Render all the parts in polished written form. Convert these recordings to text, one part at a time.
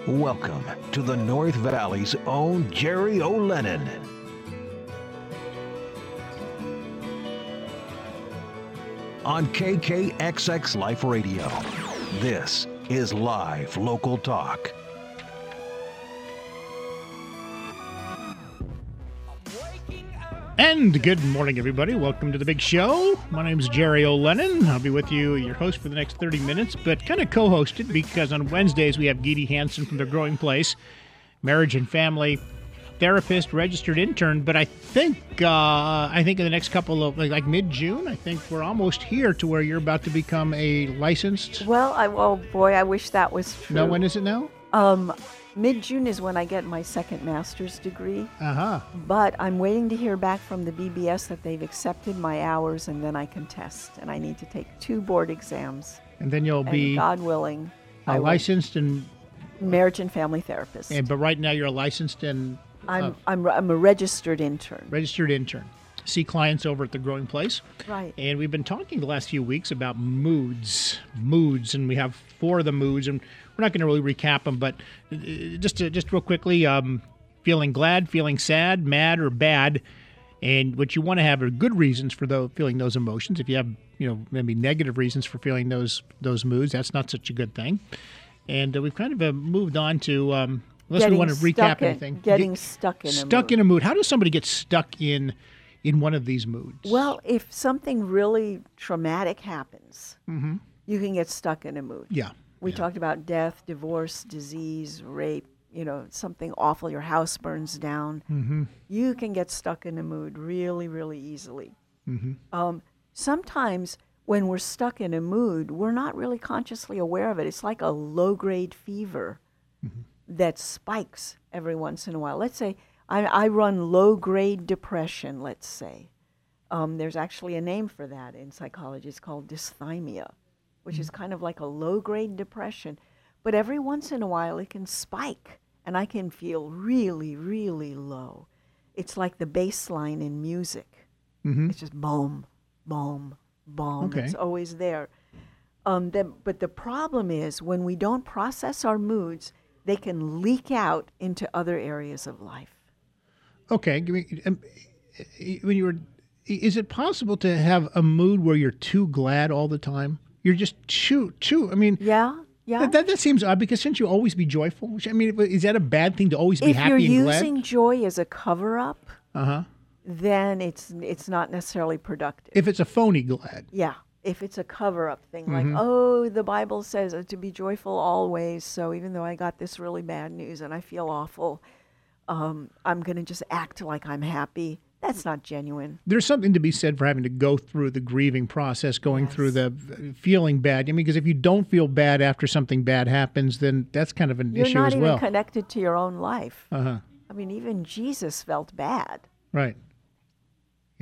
Welcome to the North Valley's own Jerry O. Lennon. On KKXX Life Radio, this is Live Local Talk. And good morning, everybody. Welcome to the big show. My name is Jerry O. Lennon. I'll be with you, your host for the next 30 minutes, but kind of co-hosted because on Wednesdays we have Geedy Hansen from The Growing Place, marriage and family therapist, registered intern. But I think in the next couple of, like mid-June, I think we're almost here to where you're about to become a licensed. Well, I wish that was true. No, when is it now? Mid-June is when I get my second master's degree. Uh-huh. But I'm waiting to hear back from the BBS that they've accepted my hours, and then I can test. And I need to take 2 board exams. And then you'll be, God willing, I will licensed and marriage and family therapist. but right now you're licensed and I'm a registered intern. Registered intern. See clients over at The Growing Place. Right. And we've been talking the last few weeks about moods, and we have 4 of the moods, and we're not going to really recap them, but just real quickly, feeling glad, feeling sad, mad, or bad, and what you want to have are good reasons for feeling those emotions. If you have, maybe negative reasons for feeling those moods, that's not such a good thing. And we've kind of moved on to, unless we want to recap anything. Getting stuck in a mood. Stuck in a mood. How does somebody get stuck in one of these moods? Well, if something really traumatic happens, you can get stuck in a mood. Yeah. We talked about death, divorce, disease, rape, something awful, your house burns down. Mm-hmm. You can get stuck in a mood really, really easily. Mm-hmm. Sometimes when we're stuck in a mood, we're not really consciously aware of it. It's like a low-grade fever that spikes every once in a while. Let's say I run low-grade depression, let's say. There's actually a name for that in psychology. It's called dysthymia, which is kind of like a low-grade depression. But every once in a while, it can spike, and I can feel really, really low. It's like the bass line in music. Mm-hmm. It's just boom, boom, boom. Okay. It's always there. But the problem is when we don't process our moods, they can leak out into other areas of life. Okay. Is it possible to have a mood where you're too glad all the time? You're just too. I mean, Yeah. That seems odd because shouldn't you always be joyful? I mean, is that a bad thing to always be happy and glad? If you're using joy as a cover-up, Uh-huh. then it's not necessarily productive. If it's a phony glad. Yeah. If it's a cover-up thing, like, the Bible says to be joyful always, so even though I got this really bad news and I feel awful, I'm going to just act like I'm happy. That's not genuine. There's something to be said for having to go through the grieving process, going through the feeling bad. I mean, because if you don't feel bad after something bad happens, then that's kind of an issue as well. You're not even connected to your own life. Uh-huh. I mean, even Jesus felt bad. Right. Yeah.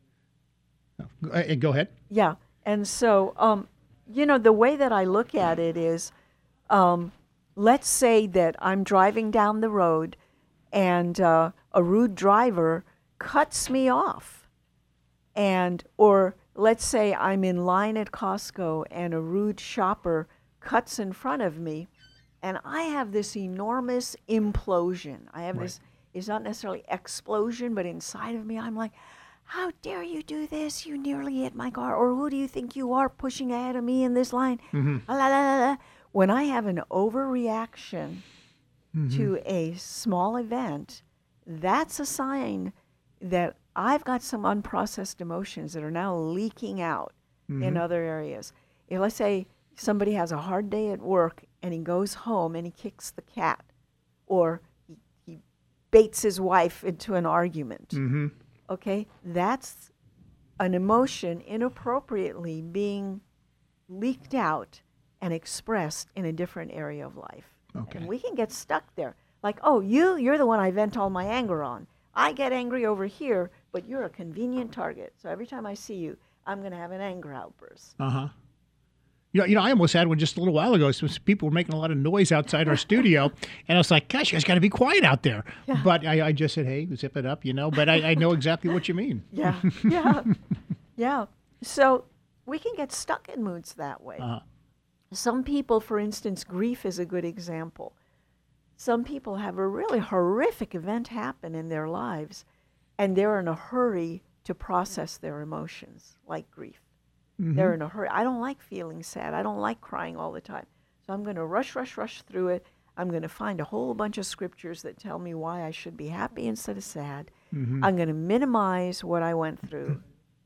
Go ahead. Yeah. And so, the way that I look at it is, let's say that I'm driving down the road and a rude driver cuts me off. Or let's say I'm in line at Costco and a rude shopper cuts in front of me and I have this enormous implosion. I have this, it's not necessarily explosion, but inside of me I'm like, how dare you do this? You nearly hit my car. Or who do you think you are pushing ahead of me in this line? La, la, la, la. When I have an overreaction to a small event, that's a sign that I've got some unprocessed emotions that are now leaking out in other areas. If, let's say somebody has a hard day at work and he goes home and he kicks the cat, or he baits his wife into an argument. Okay, that's an emotion inappropriately being leaked out and expressed in a different area of life. Okay. And we can get stuck there. Like, oh, you're the one I vent all my anger on. I get angry over here, but you're a convenient target. So every time I see you, I'm going to have an anger outburst. Uh-huh. I almost had one just a little while ago. Some people were making a lot of noise outside our studio, and I was like, gosh, you guys got to be quiet out there. Yeah. But I just said, hey, zip it up, but I know exactly what you mean. Yeah. Yeah. So we can get stuck in moods that way. Uh-huh. Some people, for instance, grief is a good example. some people have a really horrific event happen in their lives, and they're in a hurry to process their emotions, like grief. They're in a hurry. I don't like feeling sad. I don't like crying all the time. So I'm going to rush through it. I'm going to find a whole bunch of scriptures that tell me why I should be happy instead of sad. I'm going to minimize what I went through.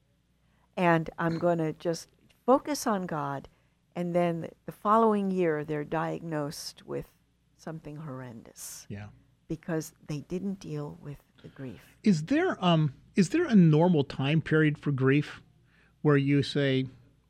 And I'm going to just focus on God. And then the following year, they're diagnosed with something horrendous. Yeah. Because they didn't deal with the grief. Is there a normal time period for grief where you say,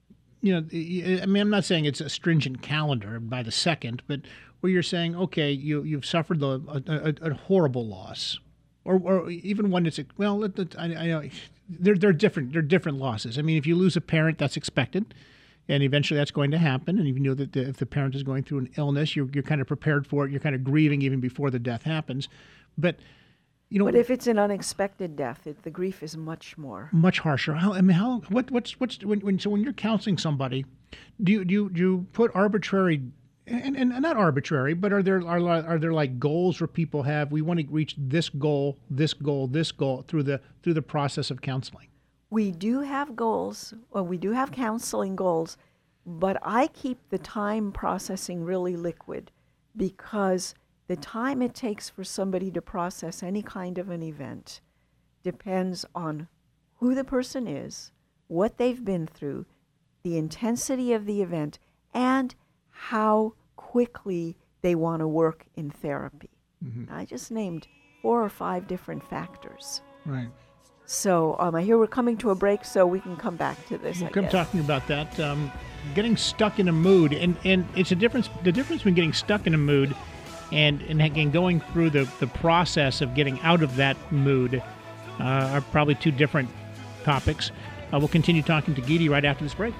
I mean, I'm not saying it's a stringent calendar by the second, but where you're saying, okay, you've suffered a horrible loss, or even one that's, well, I know they're different losses. I mean, if you lose a parent, that's expected, and eventually that's going to happen. And you know that if the parent is going through an illness, you're kind of prepared for it. You're kind of grieving even before the death happens, but. But if it's an unexpected death, the grief is much harsher. When you're counseling somebody, do you put arbitrary and not arbitrary, but are there like goals where people have, we want to reach this goal through the process of counseling? We do have goals, or we do have counseling goals, but I keep the time processing really liquid, because the time it takes for somebody to process any kind of an event depends on who the person is, what they've been through, the intensity of the event, and how quickly they want to work in therapy. I just named 4 or 5 different factors. Right. So I hear we're coming to a break, so we can come back to this. We'll come talking about that. Getting stuck in a mood, and it's the difference between getting stuck in a mood and again, going through the process of getting out of that mood are probably 2 different topics. We'll continue talking to Geety right after this break.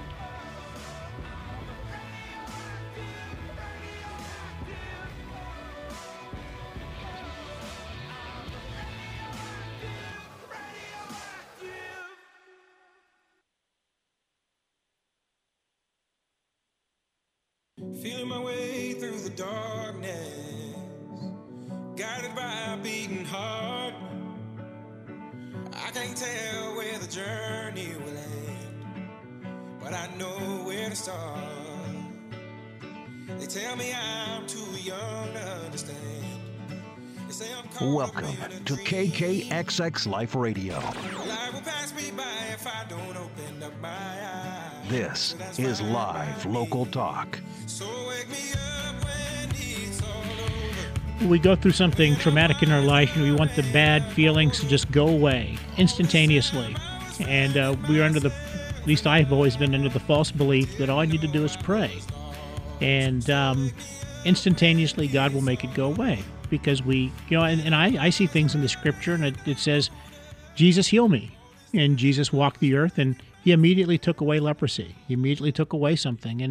Feeling my way through the darkness, guided by a beating heart. I can't tell where the journey will end, but I know where to start. They tell me I'm too young to understand. They say I'm caught Welcome to KKXX Life Radio. Life will pass me by if I don't open up my eyes. This is live local talk. So wake me up when it's all over. We go through something traumatic in our life, and we want the bad feelings to just go away instantaneously. And we're under at least I've always been under the false belief that all I need to do is pray. And instantaneously God will make it go away. Because I see things in the scripture, and it says, Jesus heal me. And Jesus walked the earth, and he immediately took away leprosy. He immediately took away something.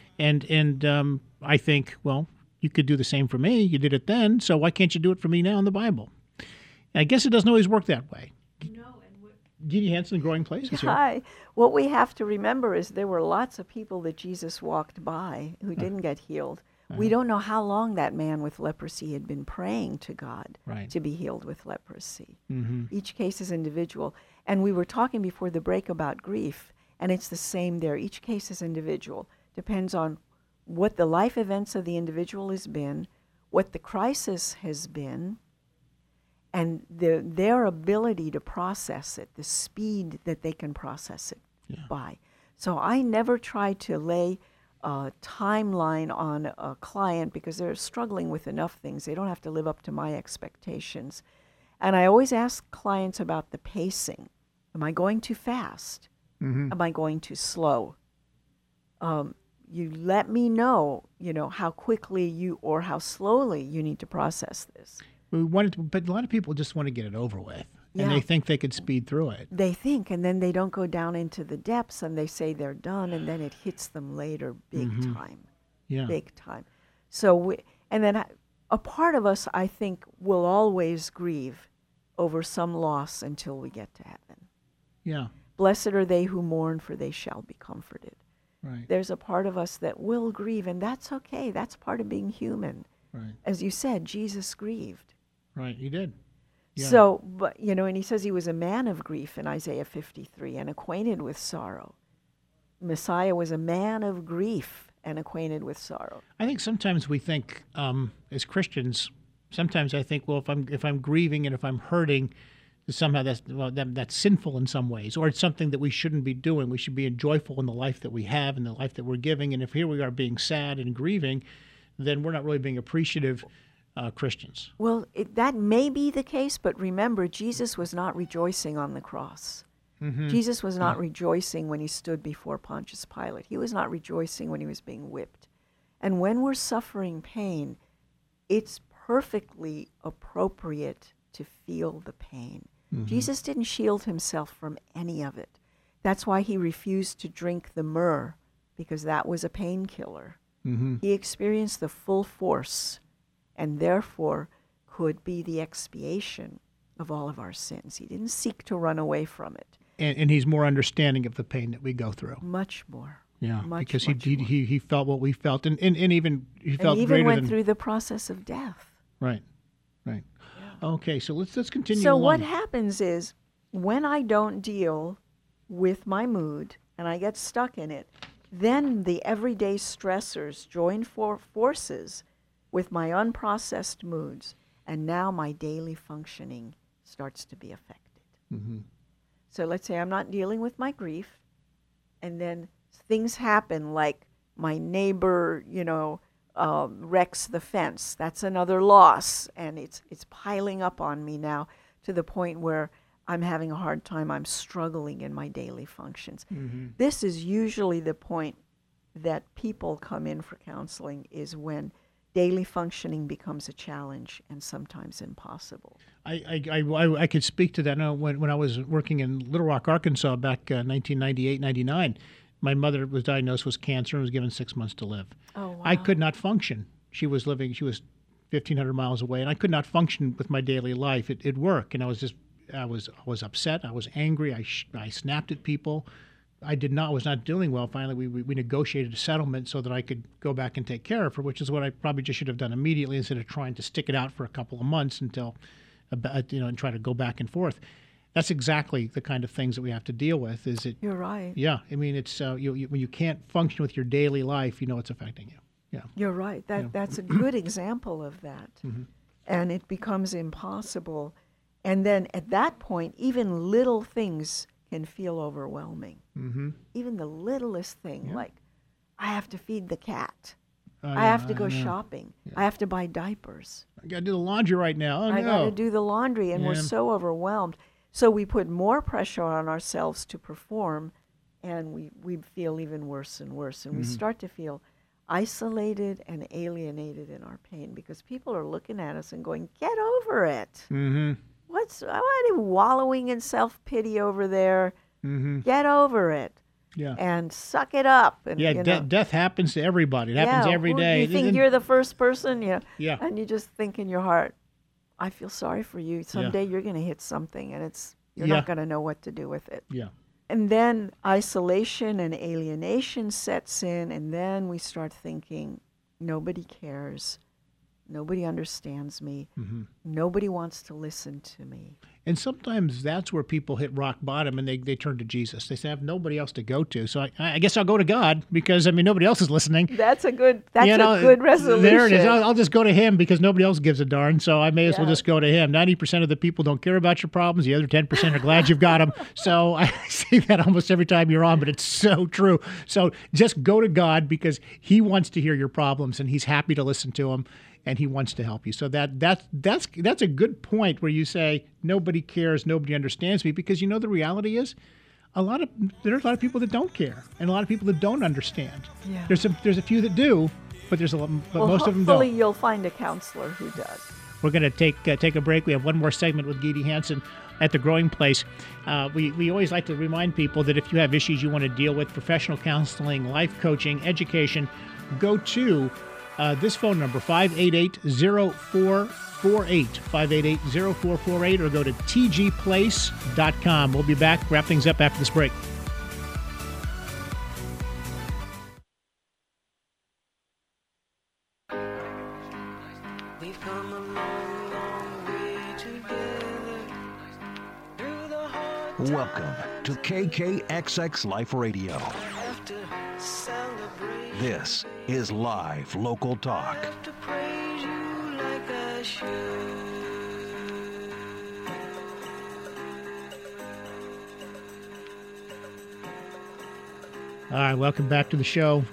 And I think, well, you could do the same for me. You did it then, so why can't you do it for me now in the Bible? And I guess it doesn't always work that way. Geety Hansen, Growing Places here. Hi. What we have to remember is there were lots of people that Jesus walked by who didn't get healed. We don't know how long that man with leprosy had been praying to God to be healed with leprosy. Each case is individual. And we were talking before the break about grief, and it's the same there. Each case is individual. Depends on what the life events of the individual has been, what the crisis has been, and their ability to process it, the speed that they can process it by. So I never try to lay a timeline on a client because they're struggling with enough things. They don't have to live up to my expectations. And I always ask clients about the pacing. Am I going too fast? Am I going too slow? You let me know, how quickly or how slowly you need to process this. But a lot of people just want to get it over with, and they think they could speed through it. They think, and then they don't go down into the depths, and they say they're done, and then it hits them later, big time. Yeah, big time. So, and then a part of us, I think, will always grieve over some loss until we get to heaven. Yeah. Blessed are they who mourn, for they shall be comforted. Right. There's a part of us that will grieve, and that's okay. That's part of being human. Right. As you said, Jesus grieved. Right. He did. Yeah. So, but and he says he was a man of grief in Isaiah 53 and acquainted with sorrow. Messiah was a man of grief and acquainted with sorrow. I think sometimes we think, as Christians, sometimes I think, well, if I'm grieving and if I'm hurting, somehow that's sinful in some ways, or it's something that we shouldn't be doing. We should be joyful in the life that we have and the life that we're giving. And if here we are being sad and grieving, then we're not really being appreciative Christians. Well, that may be the case, but remember, Jesus was not rejoicing on the cross. Mm-hmm. Jesus was not rejoicing when he stood before Pontius Pilate. He was not rejoicing when he was being whipped. And when we're suffering pain, it's perfectly appropriate to feel the pain. Mm-hmm. Jesus didn't shield himself from any of it. That's why he refused to drink the myrrh, because that was a painkiller. Mm-hmm. He experienced the full force and therefore could be the expiation of all of our sins. He didn't seek to run away from it. And he's more understanding of the pain that we go through. Much more. Yeah, much, because much more. he felt what we felt, and even he felt and even greater went than, through the process of death. Right. Yeah. Okay, so let's continue. So along. what happens is when I don't deal with my mood and I get stuck in it, then the everyday stressors join forces with my unprocessed moods, and now my daily functioning starts to be affected. Mm-hmm. So let's say I'm not dealing with my grief, and then things happen like my neighbor, wrecks the fence. That's another loss, and it's piling up on me now to the point where I'm having a hard time. I'm struggling in my daily functions. Mm-hmm. This is usually the point that people come in for counseling, is when daily functioning becomes a challenge and sometimes impossible. I could speak to that. Now, when I was working in Little Rock, Arkansas, back 1998, 99, my mother was diagnosed with cancer and was given 6 months to live. Oh, wow. I could not function. She was 1,500 miles away, and I could not function with my daily life. It'd work, and I was upset. I was angry. I snapped at people. I was not doing well. Finally, we negotiated a settlement so that I could go back and take care of her, which is what I probably just should have done immediately instead of trying to stick it out for a couple of months until, and try to go back and forth. That's exactly the kind of things that we have to deal with. You're right. Yeah, I mean, it's when you can't function with your daily life, it's affecting you. Yeah, you're right. That's a good example of that, mm-hmm. and it becomes impossible. And then at that point, even little things can feel overwhelming. Mm-hmm. Even the littlest thing, like I have to feed the cat. I have to go shopping. Yeah. I have to buy diapers. I got to do the laundry right now. I got to do the laundry, and we're so overwhelmed. So we put more pressure on ourselves to perform, and we feel even worse and worse. And we start to feel isolated and alienated in our pain because people are looking at us and going, get over it. Mm-hmm. Why are you wallowing in self-pity over there? Mm-hmm. Get over it. Yeah. And suck it up. And, death happens to everybody. It happens every day. You think you're the first person? Yeah. And you just think in your heart, I feel sorry for you. Someday you're going to hit something, and you're not going to know what to do with it. Yeah. And then isolation and alienation sets in, and then we start thinking, nobody cares. Nobody understands me. Mm-hmm. Nobody wants to listen to me. And sometimes that's where people hit rock bottom and they turn to Jesus. They say, I have nobody else to go to. So I guess I'll go to God because, nobody else is listening. That's a good resolution. There it is. I'll just go to him because nobody else gives a darn. So I may as well just go to him. 90% of the people don't care about your problems. The other 10% are glad you've got them. So I say that almost every time you're on, but it's so true. So just go to God because he wants to hear your problems and he's happy to listen to them. And he wants to help you. So that's a good point where you say nobody cares, nobody understands me, because the reality is there's a lot of people that don't care and a lot of people that don't understand. Yeah. There's a few that do, but most of them don't. Hopefully you'll find a counselor who does. We're going to take a break. We have one more segment with Gidi Hansen at The Growing Place. We always like to remind people that if you have issues you want to deal with, professional counseling, life coaching, education, go to this phone number, 588-0448, 588-0448, or go to tgplace.com. We'll be back, wrap things up after this break. Welcome to KKXX Life Radio. This is live local talk. All right, welcome back to the show.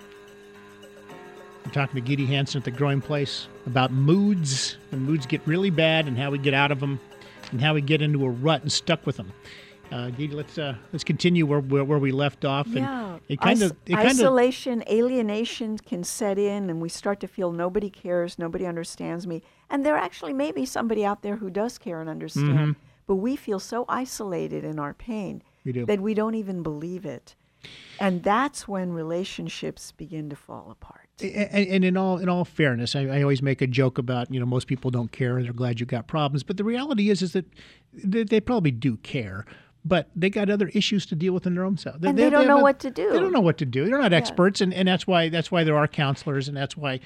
We're talking to Gidi Hansen at the Growing Place about moods, when moods get really bad and how we get out of them and how we get into a rut and stuck with them. Gidi, let's continue where we left off. Yeah, And isolation, alienation can set in, and we start to feel nobody cares, nobody understands me. And there actually may be somebody out there who does care and understand, but we feel so isolated in our pain that we don't even believe it. And that's when relationships begin to fall apart. And in all fairness, I always make a joke about, most people don't care and they're glad you got problems. But the reality is that they probably do care, but they got other issues to deal with in their own self. They don't know what to do. They don't know what to do. They're not experts, and that's why there are counselors, and that's why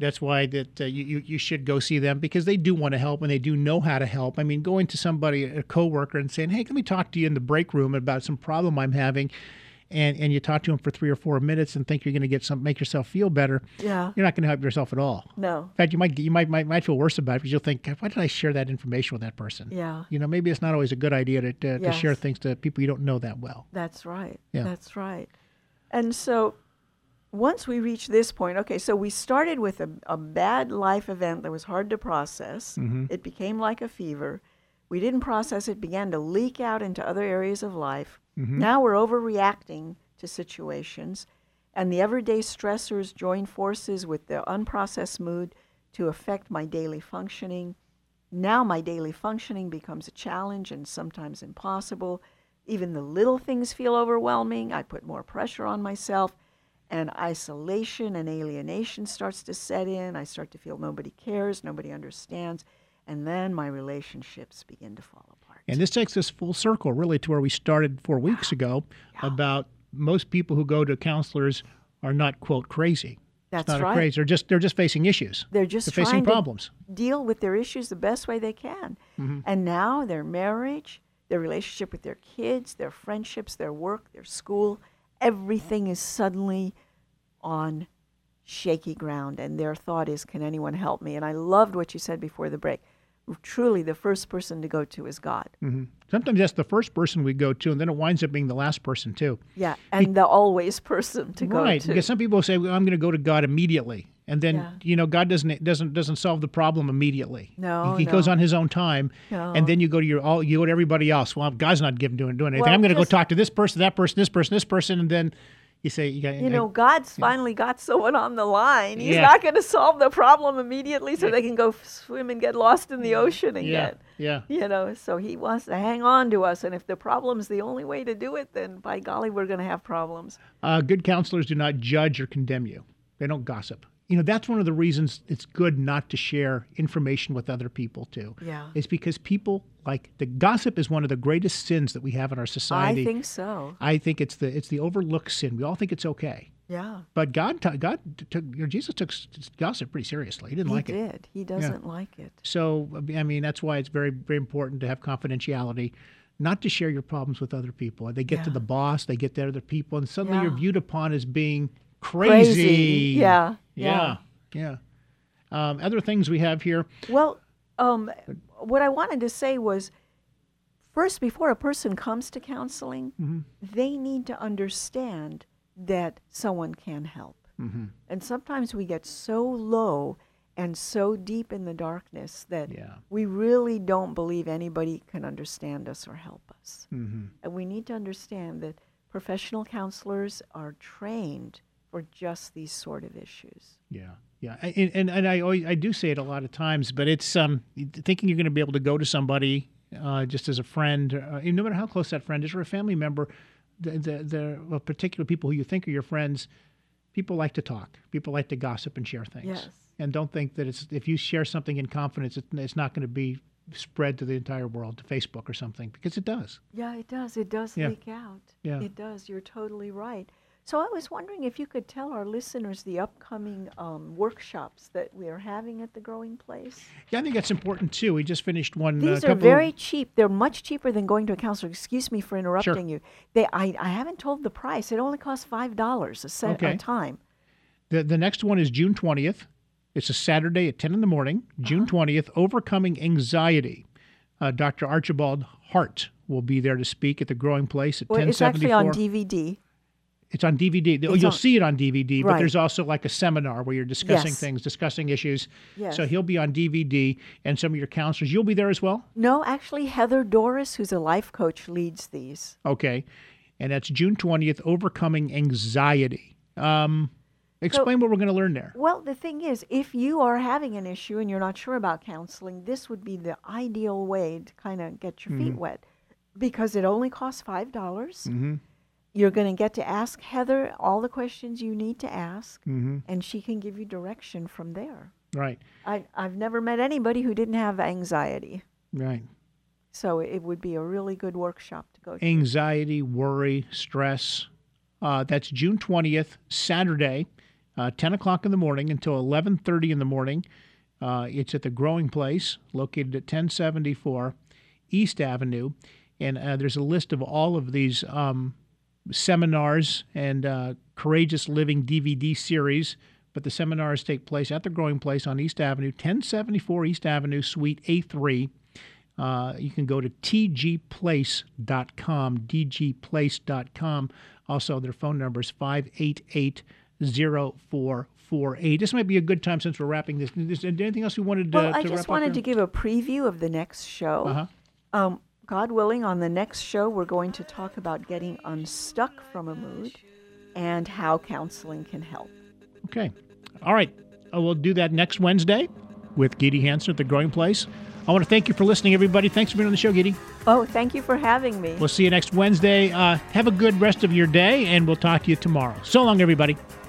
you should go see them, because they do want to help and they do know how to help. I mean, going to somebody, a coworker, and saying, "Hey, let me talk to you in the break room about some problem I'm having." And you talk to them for 3 or 4 minutes and think you're going to make yourself feel better. Yeah. You're not going to help yourself at all. No. In fact, you might feel worse about it, because you'll think, why did I share that information with that person? Yeah. Maybe it's not always a good idea to share things to people you don't know that well. That's right. Yeah. That's right. And so once we reach this point, okay, so we started with a bad life event that was hard to process. Mm-hmm. It became like a fever. We didn't process it, began to leak out into other areas of life. Mm-hmm. Now we're overreacting to situations, and the everyday stressors join forces with the unprocessed mood to affect my daily functioning. Now my daily functioning becomes a challenge and sometimes impossible. Even the little things feel overwhelming. I put more pressure on myself, and isolation and alienation starts to set in. I start to feel nobody cares, nobody understands, and then my relationships begin to fall apart. And this takes us full circle, really, to where we started 4 weeks ago about most people who go to counselors are not, quote, crazy. That's it's not right. Crazy. They're just facing issues. They're facing trying problems. to deal with their issues the best way they can. Mm-hmm. And now their marriage, their relationship with their kids, their friendships, their work, their school, everything is suddenly on shaky ground. And their thought is, can anyone help me? And I loved what you said before the break. Truly, the first person to go to is God. Mm-hmm. Sometimes that's the first person we go to, and then it winds up being the last person, too. Yeah, and the always person to go to. Right, because some people say, well, I'm going to go to God immediately. And then, God doesn't solve the problem immediately. No, He goes on his own time, No. and then you go to everybody else. Well, God's not doing anything. Well, I'm going to go talk to this person, that person, this person, and then you say, God's finally got someone on the line. He's Yeah. not going to solve the problem immediately so they can go swim and get lost in the ocean again. Yeah. So he wants to hang on to us. And if the problem's the only way to do it, then by golly, we're going to have problems. Good counselors do not judge or condemn you. They don't gossip. That's one of the reasons it's good not to share information with other people, too. Yeah. It's because people the gossip is one of the greatest sins that we have in our society. I think so. I think it's the overlooked sin. We all think it's okay. Yeah. But Jesus took gossip pretty seriously. He didn't like it. He doesn't like it. So, that's why it's very, very important to have confidentiality, not to share your problems with other people. They get to the boss, they get to other people, and suddenly you're viewed upon as being crazy. Yeah. Other things we have here. Well, what I wanted to say was, first, before a person comes to counseling, they need to understand that someone can help. Mm-hmm. And sometimes we get so low and so deep in the darkness that we really don't believe anybody can understand us or help us. Mm-hmm. And we need to understand that professional counselors are trained for just these sort of issues. Yeah. And I do say it a lot of times, but it's thinking you're going to be able to go to somebody just as a friend, no matter how close that friend is, or a family member, the particular people who you think are your friends, people like to talk. People like to gossip and share things. Yes. And don't think that if you share something in confidence, it's not going to be spread to the entire world, to Facebook or something, because it does. Yeah, it does. It does leak out. Yeah. It does. You're totally right. So I was wondering if you could tell our listeners the upcoming workshops that we are having at the Growing Place. Yeah, I think that's important too. We just finished one. These are very cheap. They're much cheaper than going to a counselor. Excuse me for interrupting you. I haven't told the price. It only costs $5 a time. The next one is June 20th. It's a Saturday at 10 in the morning. June 20th, Overcoming Anxiety. Dr. Archibald Hart will be there to speak at the Growing Place at 1074. It's actually on DVD. It's on DVD. You'll see it on DVD, but Right. there's also like a seminar where you're discussing things, discussing issues. Yes. So he'll be on DVD, and some of your counselors. You'll be there as well? No, actually, Heather Doris, who's a life coach, leads these. Okay. And that's June 20th, Overcoming Anxiety. Explain what we're going to learn there. Well, the thing is, if you are having an issue and you're not sure about counseling, this would be the ideal way to kind of get your feet wet, because it only costs $5. You're going to get to ask Heather all the questions you need to ask, and she can give you direction from there. Right. I've never met anybody who didn't have anxiety. Right. So it would be a really good workshop to go to. Anxiety, worry, stress. That's June 20th, Saturday, 10 o'clock in the morning until 11:30 in the morning. It's at the Growing Place, located at 1074 East Avenue. And there's a list of all of these seminars and Courageous Living DVD series. But the seminars take place at the Growing Place on East Avenue, 1074 East Avenue, Suite A3. You can go to tgplace.com, dgplace.com. Also, their phone number is 588-0448. This might be a good time since we're wrapping this. Is there anything else you wanted to Well, I wrap just up wanted here? to give a preview of the next show. God willing, on the next show, we're going to talk about getting unstuck from a mood and how counseling can help. Okay. All right. We'll do that next Wednesday with Gidi Hansen at the Growing Place. I want to thank you for listening, everybody. Thanks for being on the show, Gidi. Oh, thank you for having me. We'll see you next Wednesday. Have a good rest of your day, and we'll talk to you tomorrow. So long, everybody.